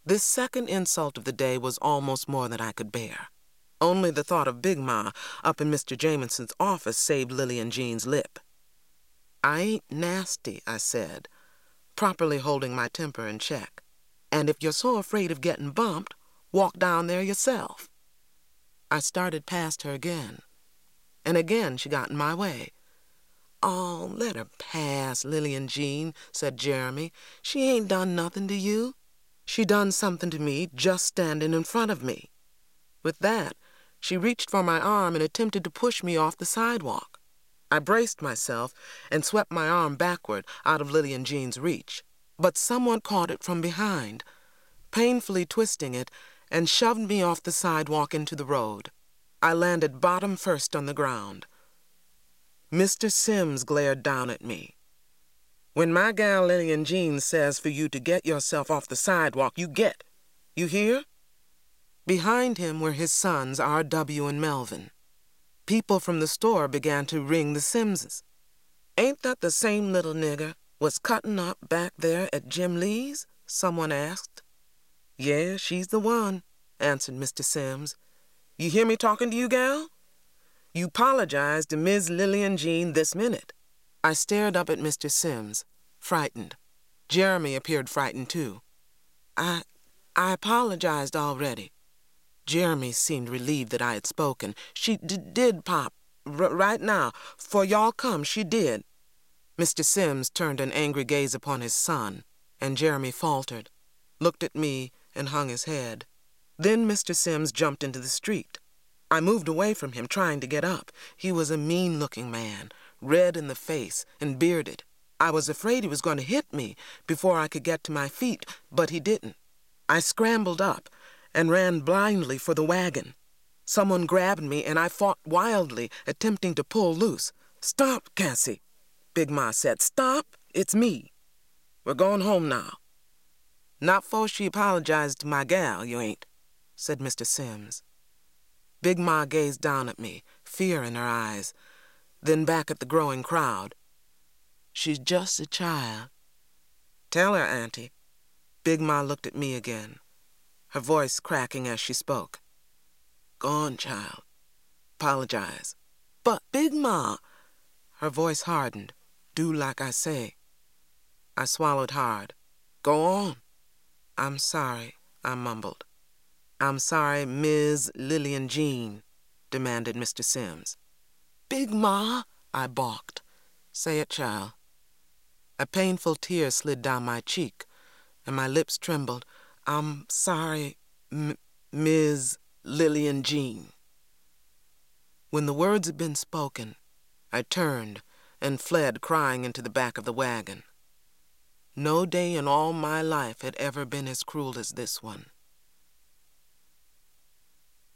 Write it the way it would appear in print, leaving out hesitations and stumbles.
This second insult of the day was almost more than I could bear. Only the thought of Big Ma up in Mr. Jamieson's office saved Lillian Jean's lip. "I ain't nasty," I said, properly holding my temper in check. "And if you're so afraid of getting bumped, walk down there yourself." I started past her again, and again she got in my way. "Oh, let her pass, Lillian Jean," said Jeremy. "She ain't done nothing to you." "She done something to me just standing in front of me." With that, she reached for my arm and attempted to push me off the sidewalk. I braced myself and swept my arm backward out of Lillian Jean's reach, but someone caught it from behind, painfully twisting it, and shoved me off the sidewalk into the road. I landed bottom first on the ground. Mr. Sims glared down at me. "When my gal Lillian Jean says for you to get yourself off the sidewalk, you get. You hear?" Behind him were his sons, R.W. and Melvin. People from the store began to ring the Simses. "Ain't that the same little nigger was cutting up back there at Jim Lee's?" someone asked. "Yeah, she's the one," answered Mr. Sims. "You hear me talking to you, gal? You apologize to Ms. Lillian Jean this minute." I stared up at Mr. Sims, frightened. Jeremy appeared frightened too. I apologized already." Jeremy seemed relieved that I had spoken. "She did, Pop. Right now. 'Fore y'all come, she did." Mr. Sims turned an angry gaze upon his son, and Jeremy faltered, looked at me, and hung his head. Then Mr. Sims jumped into the street. I moved away from him, trying to get up. He was a mean-looking man, red in the face and bearded. I was afraid he was going to hit me before I could get to my feet, but he didn't. I scrambled up and ran blindly for the wagon. Someone grabbed me, and I fought wildly, attempting to pull loose. "Stop, Cassie," Big Ma said. "Stop, it's me. We're going home now." "Not 'fore she apologized to my gal, you ain't," said Mr. Sims. Big Ma gazed down at me, fear in her eyes, then back at the growing crowd. "She's just a child." "Tell her, Auntie." Big Ma looked at me again, her voice cracking as she spoke. "Go on, child. Apologize." "But, Big Ma," her voice hardened. "Do like I say." I swallowed hard. "Go on." "I'm sorry," I mumbled. "I'm sorry, Ms. Lillian Jean," demanded Mr. Sims. "Big Ma," I balked. "Say it, child." A painful tear slid down my cheek, and my lips trembled. "I'm sorry, Ms. Lillian Jean." When the words had been spoken, I turned and fled crying into the back of the wagon. No day in all my life had ever been as cruel as this one.